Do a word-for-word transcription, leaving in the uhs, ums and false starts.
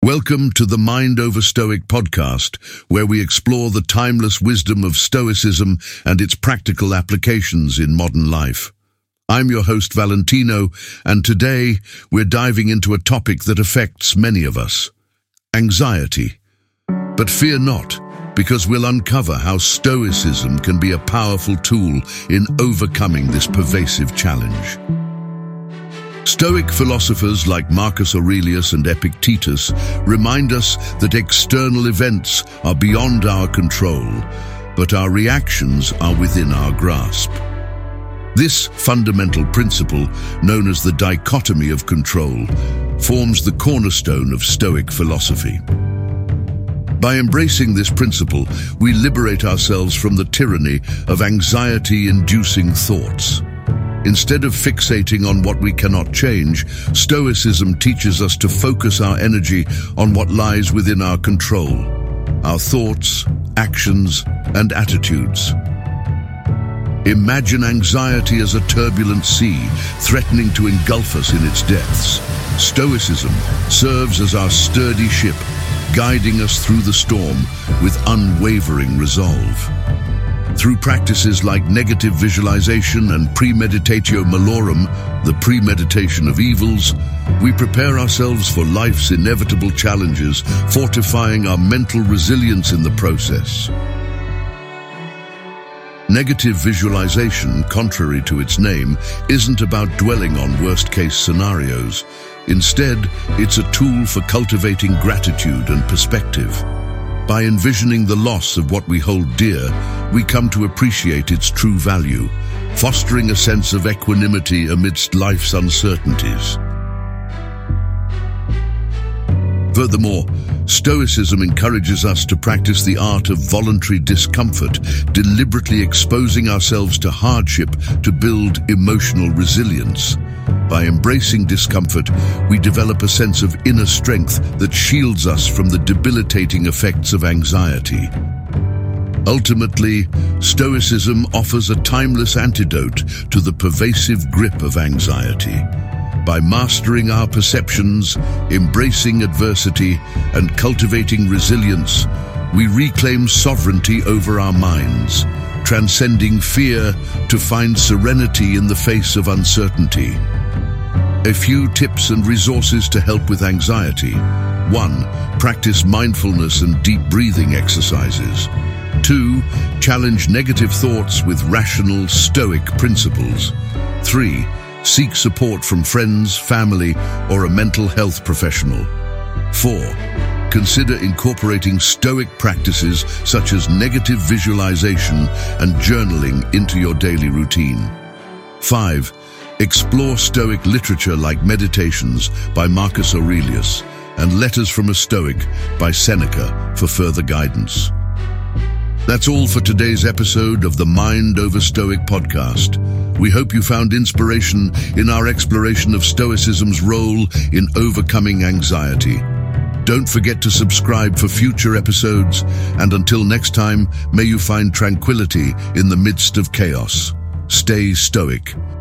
Welcome to the Mind Over Stoic podcast, where we explore the timeless wisdom of Stoicism and its practical applications in modern life. I'm your host, Valentino, and today we're diving into a topic that affects many of us: anxiety. But fear not, because we'll uncover how Stoicism can be a powerful tool in overcoming this pervasive challenge. Stoic philosophers like Marcus Aurelius and Epictetus remind us that external events are beyond our control, but our reactions are within our grasp. This fundamental principle, known as the dichotomy of control, forms the cornerstone of Stoic philosophy. By embracing this principle, we liberate ourselves from the tyranny of anxiety-inducing thoughts. Instead of fixating on what we cannot change, Stoicism teaches us to focus our energy on what lies within our control: our thoughts, actions, and attitudes. Imagine anxiety as a turbulent sea, threatening to engulf us in its depths. Stoicism serves as our sturdy ship, guiding us through the storm with unwavering resolve. Through practices like negative visualization and premeditatio malorum, the premeditation of evils, we prepare ourselves for life's inevitable challenges, fortifying our mental resilience in the process. Negative visualization, contrary to its name, isn't about dwelling on worst-case scenarios. Instead, it's a tool for cultivating gratitude and perspective. By envisioning the loss of what we hold dear, we come to appreciate its true value, fostering a sense of equanimity amidst life's uncertainties. Furthermore, Stoicism encourages us to practice the art of voluntary discomfort, deliberately exposing ourselves to hardship to build emotional resilience. By embracing discomfort, we develop a sense of inner strength that shields us from the debilitating effects of anxiety. Ultimately, Stoicism offers a timeless antidote to the pervasive grip of anxiety. By mastering our perceptions, embracing adversity, and cultivating resilience, we reclaim sovereignty over our minds, transcending fear to find serenity in the face of uncertainty. A few tips and resources to help with anxiety. One, practice mindfulness and deep breathing exercises. Two, challenge negative thoughts with rational, stoic principles. Three, seek support from friends, family, or a mental health professional. Four, consider incorporating stoic practices such as negative visualization and journaling into your daily routine. Five, explore Stoic literature like Meditations by Marcus Aurelius and Letters from a Stoic by Seneca for further guidance. That's all for today's episode of the Mind Over Stoic podcast. We hope you found inspiration in our exploration of Stoicism's role in overcoming anxiety. Don't forget to subscribe for future episodes, and until next time, may you find tranquility in the midst of chaos. Stay stoic.